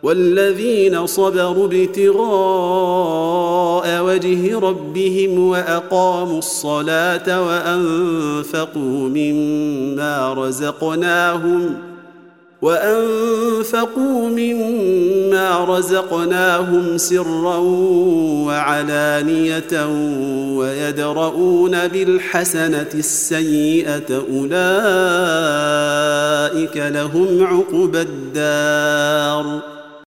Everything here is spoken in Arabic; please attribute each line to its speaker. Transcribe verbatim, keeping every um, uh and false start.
Speaker 1: والذين صبروا ابتغاء وجه ربهم وأقاموا الصلاة وأنفقوا مما رزقناهم وأنفقوا مما رزقناهم سرا وعلانية ويدرؤون بالحسنة السيئة أولئك لهم عقبى الدار